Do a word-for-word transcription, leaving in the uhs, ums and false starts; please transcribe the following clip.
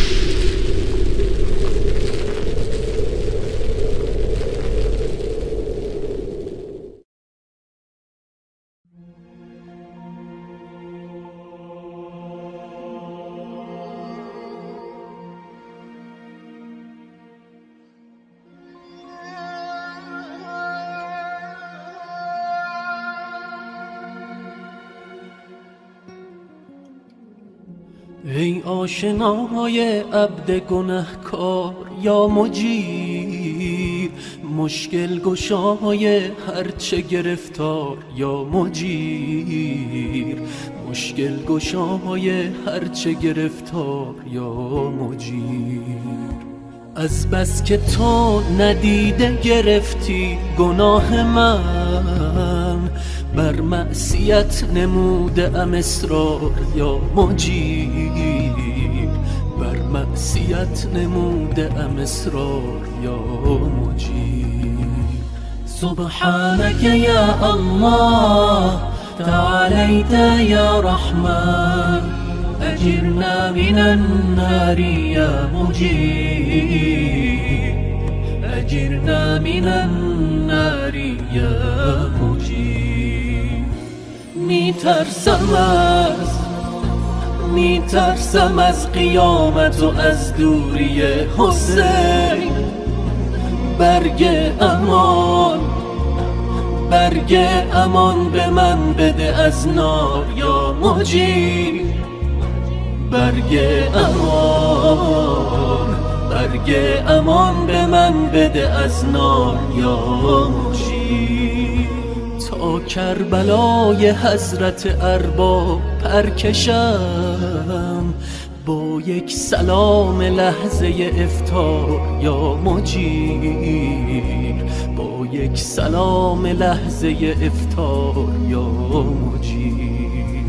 ای آشنای عبد گنهکار یا مجیر، مشکل گشای هرچه گرفتار یا مجیر، مشکل گشای هرچه گرفتار یا مجیر. از بس که تو ندیده گرفتی گناه من، بر معصیت نموده ام اصرار یا مجیر، بر معصیت نموده ام اصرار یا مجیر. سبحانك یا الله تعالیت یا رحمن، اجرنا من النار یا مجیر، اجرنا من النار یا مجیر. می ترسم از می ترسم از قیامت و از دوری حسین، برگ امان برگ امان به من بده از نار یا مجیر، برگ امان برگ امان به من بده از نار یا مجیر. تا کربلای حضرت ارباب پرکشم، با یک سلام لحظه افطار یا مجیر، با یک سلام لحظه افطار یا مجیر.